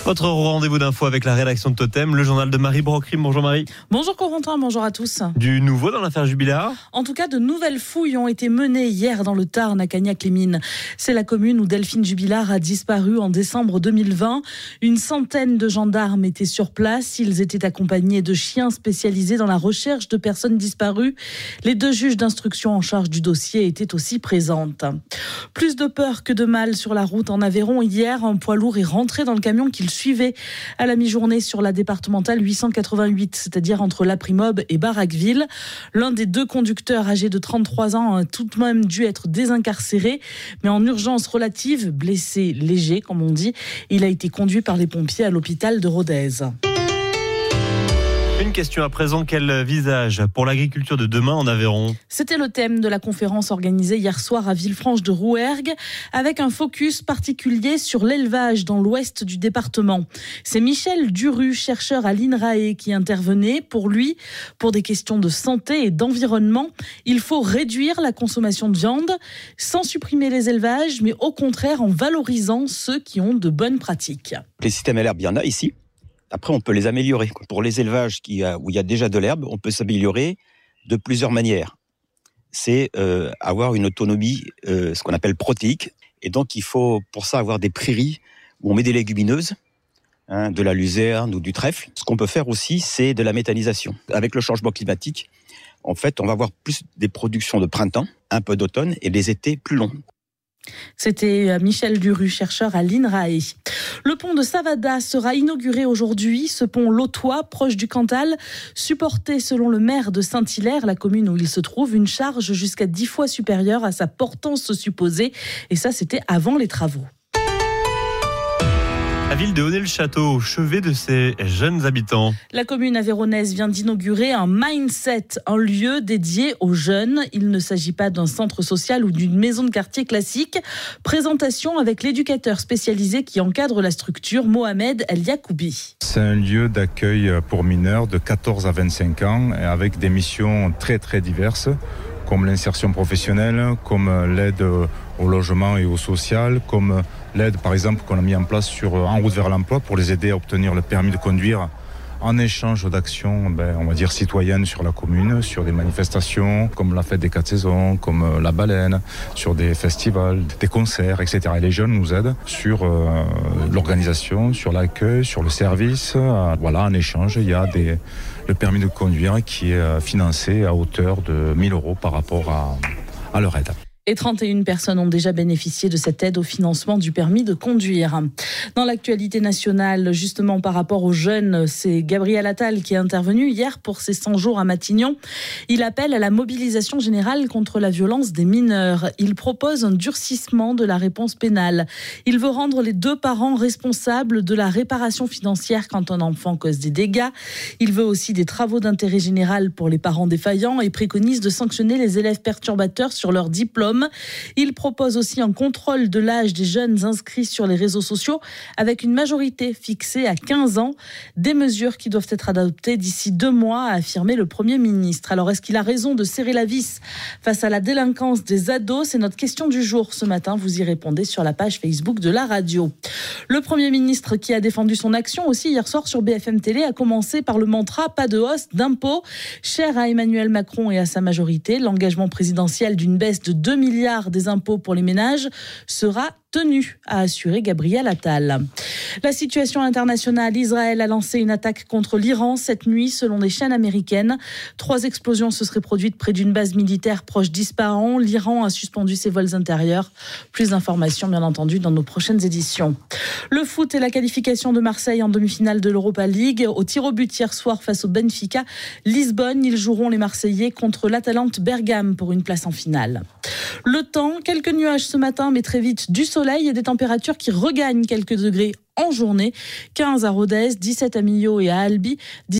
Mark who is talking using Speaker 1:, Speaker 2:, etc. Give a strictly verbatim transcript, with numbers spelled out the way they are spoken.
Speaker 1: Votre rendez-vous d'info avec la rédaction de Totem, le journal de Marie Brocrim. Bonjour Marie.
Speaker 2: Bonjour Corentin, bonjour à tous.
Speaker 1: Du nouveau dans l'affaire Jubilard ?
Speaker 2: En tout cas, de nouvelles fouilles ont été menées hier dans le Tarn à Cagnac-les-Mines. C'est la commune où Delphine Jubilard a disparu en décembre deux mille vingt. Une centaine de gendarmes étaient sur place. Ils étaient accompagnés de chiens spécialisés dans la recherche de personnes disparues. Les deux juges d'instruction en charge du dossier étaient aussi présentes. Plus de peur que de mal sur la route en Aveyron. Hier, un poids lourd est rentré dans le camion qu'il suivait à la mi-journée sur la départementale huit cent quatre-vingt-huit, c'est-à-dire entre La Primobe et Barraqueville. L'un des deux conducteurs âgé de trente-trois ans a tout de même dû être désincarcéré, mais en urgence relative, blessé léger, comme on dit. Il a été conduit par les pompiers à l'hôpital de Rodez.
Speaker 1: Une question à présent, quel visage pour l'agriculture de demain en Aveyron ?
Speaker 2: C'était le thème de la conférence organisée hier soir à Villefranche-de-Rouergue, avec un focus particulier sur l'élevage dans l'ouest du département. C'est Michel Duru, chercheur à l'INRAE, qui intervenait. Pour lui, pour des questions de santé et d'environnement, il faut réduire la consommation de viande sans supprimer les élevages, mais au contraire en valorisant ceux qui ont de bonnes pratiques.
Speaker 3: Les systèmes à l'herbe, il y en a ici. Après, on peut les améliorer. Pour les élevages qui, où il y a déjà de l'herbe, on peut s'améliorer de plusieurs manières. C'est euh, avoir une autonomie, euh, ce qu'on appelle protéique. Et donc, il faut pour ça avoir des prairies où on met des légumineuses, hein, de la luzerne ou du trèfle. Ce qu'on peut faire aussi, c'est de la méthanisation. Avec le changement climatique, en fait, on va avoir plus des productions de printemps, un peu d'automne et des étés plus longs.
Speaker 2: C'était Michel Duru, chercheur à l'INRAE. Le pont de Savada sera inauguré aujourd'hui. Ce pont lotois, proche du Cantal, supportait, selon le maire de Saint-Hilaire, la commune où il se trouve, une charge jusqu'à dix fois supérieure à sa portance supposée. Et ça, c'était avant les travaux.
Speaker 1: La ville de Honnay-le-Château, au chevet de ses jeunes habitants.
Speaker 2: La commune aveyronnaise vient d'inaugurer un mindset, un lieu dédié aux jeunes. Il ne s'agit pas d'un centre social ou d'une maison de quartier classique. Présentation avec l'éducateur spécialisé qui encadre la structure, Mohamed El Yacoubi.
Speaker 4: C'est un lieu d'accueil pour mineurs de quatorze à vingt-cinq ans avec des missions très très diverses, comme l'insertion professionnelle, comme l'aide au logement et au social, comme l'aide par exemple qu'on a mis en place sur En route vers l'emploi pour les aider à obtenir le permis de conduire en échange d'actions, ben, on va dire citoyennes sur la commune, sur des manifestations comme la fête des quatre saisons, comme la baleine, sur des festivals, des concerts, et cetera. Et les jeunes nous aident sur euh, l'organisation, sur l'accueil, sur le service. Euh, voilà, en échange, il y a des, le permis de conduire qui est financé à hauteur de mille euros par rapport à, à leur aide.
Speaker 2: Et trente et une personnes ont déjà bénéficié de cette aide au financement du permis de conduire. Dans l'actualité nationale, justement par rapport aux jeunes, c'est Gabriel Attal qui est intervenu hier pour ses cent jours à Matignon. Il appelle à la mobilisation générale contre la violence des mineurs. Il propose un durcissement de la réponse pénale. Il veut rendre les deux parents responsables de la réparation financière quand un enfant cause des dégâts. Il veut aussi des travaux d'intérêt général pour les parents défaillants et préconise de sanctionner les élèves perturbateurs sur leur diplôme. Il propose aussi un contrôle de l'âge des jeunes inscrits sur les réseaux sociaux avec une majorité fixée à quinze ans. Des mesures qui doivent être adoptées d'ici deux mois, a affirmé le Premier ministre. Alors, est-ce qu'il a raison de serrer la vis face à la délinquance des ados ? C'est notre question du jour ce matin. Vous y répondez sur la page Facebook de la radio. Le Premier ministre qui a défendu son action aussi hier soir sur B F M Télé a commencé par le mantra « pas de hausse d'impôts ». Cher à Emmanuel Macron et à sa majorité, l'engagement présidentiel d'une baisse de deux milliards des impôts pour les ménages sera tenu, a assuré Gabriel Attal. La situation internationale, Israël a lancé une attaque contre l'Iran cette nuit, selon les chaînes américaines. Trois explosions se seraient produites près d'une base militaire proche d'Ispahan. L'Iran a suspendu ses vols intérieurs. Plus d'informations, bien entendu, dans nos prochaines éditions. Le foot et la qualification de Marseille en demi-finale de l'Europa League. Au tir au but hier soir face au Benfica Lisbonne, ils joueront les Marseillais contre l'Atalante Bergame pour une place en finale. Le temps, quelques nuages ce matin, mais très vite du soleil et des températures qui regagnent quelques degrés en journée. quinze à Rodez, dix-sept à Millau et à Albi.